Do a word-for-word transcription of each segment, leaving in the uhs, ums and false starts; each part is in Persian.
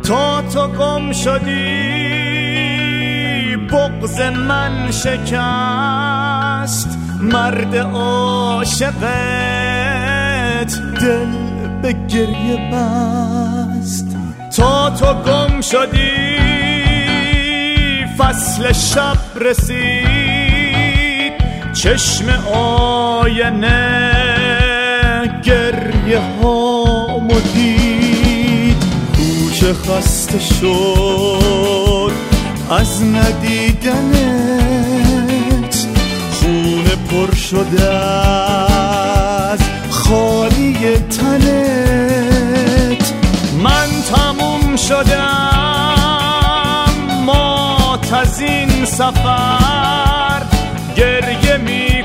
تا تو گم شدی بغض من شکست، مرد عاشقت دل به گریه بست. تا تو گم شدی فصل شب رسید، چشم آینه گریه هامو دید. گوش خسته شد از ندیدنت، خونه پر شده از خالی تنت. من تموم شدم مات از این سفر، گریه می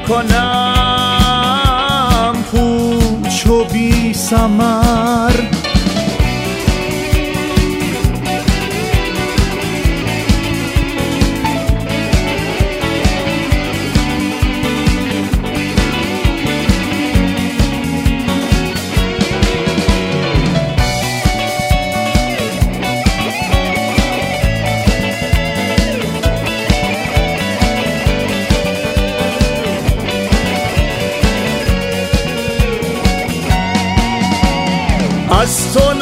کنم پوچ و بی ثمر. از تو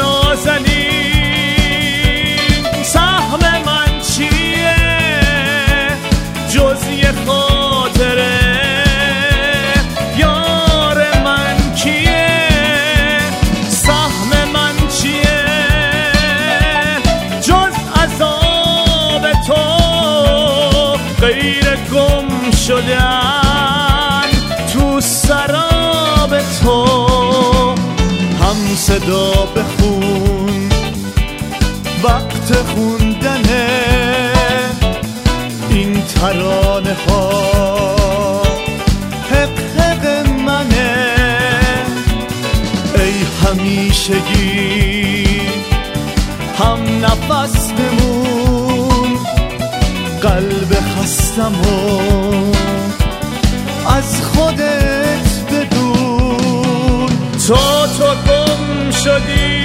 نازنین سهم من چیه جز یه خاطره؟ یار من کیه؟ سهم من چیه جز عذاب تو؟ غیر گم شدن تو سراب تو. هم صدا بخون وقت خوندنه این ترانه ها، حق حق منه. ای همیشگی هم نفس بمون، قلب خستمو از خودت بدون. تا تو گم شدی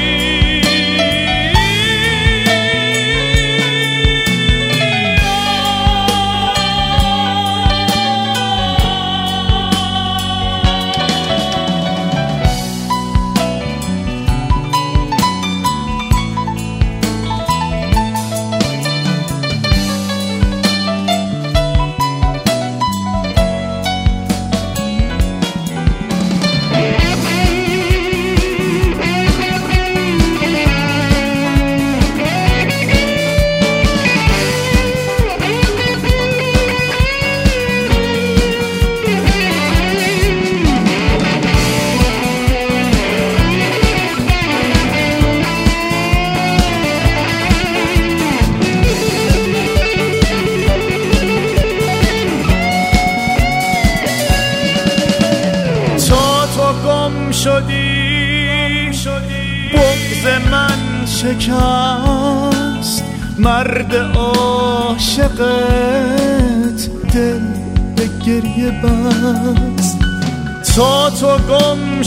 شدی بغض من شکست، مرد عاشقت دل به گریه بست. تا تو گم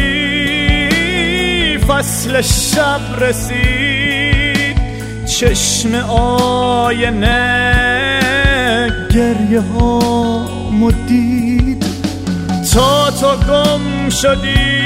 شدی فصل شب رسید، چشم آینه گریه ها مدید. تا تو گم شدی